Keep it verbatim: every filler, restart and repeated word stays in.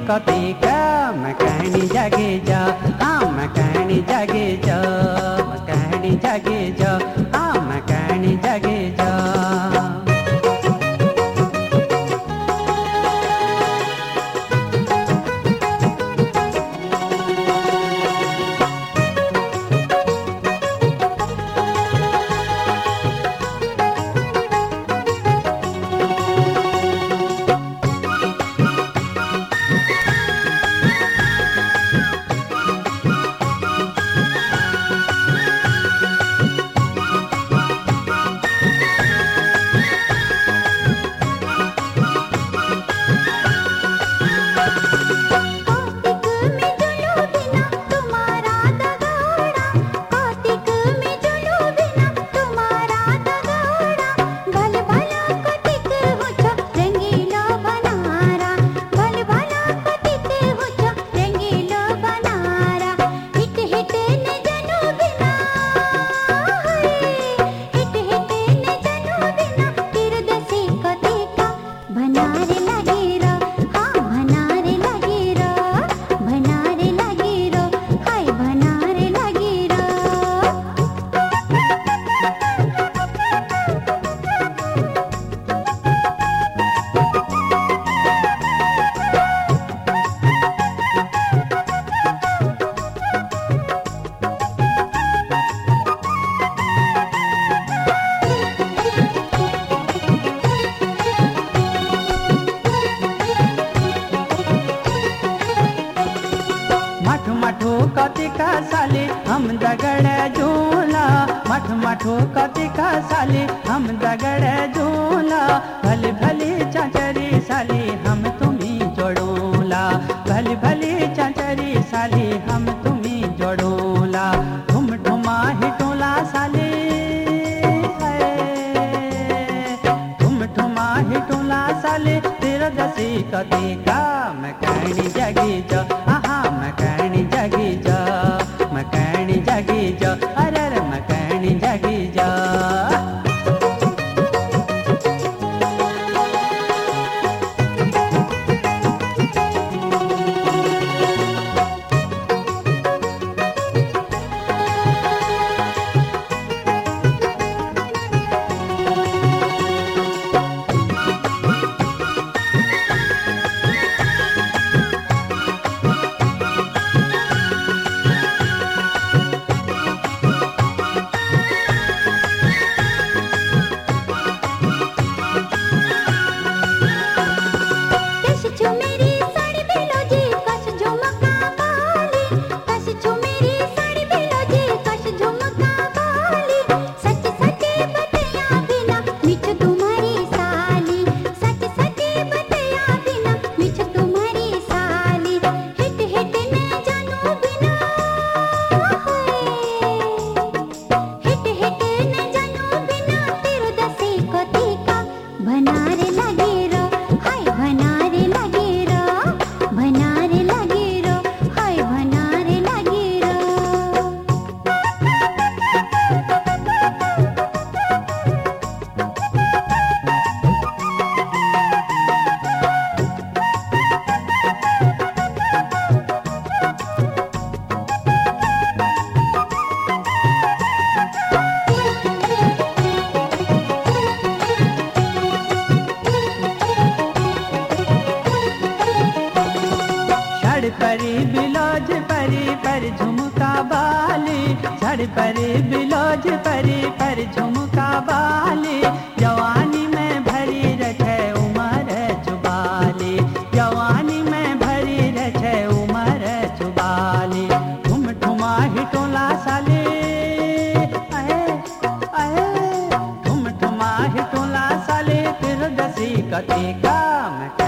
कति का मकानी जागे जा हाँ मकानी जागे जा मकानी जागे जा हाँ मकानी जागे जा। मठो कति का साली हम दगड़ झूला मठ मठो कति का साली हम दगड़ झूला भली भली चचरी साली हम तुम्ही जोड़ूला भली भली चचरी साली हम तुम्ही जोड़ूला ठुम ठुमा हिटोला साली ठुम ठुमा हिटोला साली तेरा दसी कति का मकानी जगी जो आहा मकानी जगी जा मकानी जगी जा अरे अरे मकानी जगी जा। परी बिलोज परी पर झुमका बाली झड़ परी बिलोज परी पर झुमका बाली जवानी में भरी रखे उमर चुबाली जवानी में भरी रखे उमर चुबाली ठुम ठुमा हिटोला साली अहे अहे ठुम ठुमा हिटोला साली तिर दसी कति का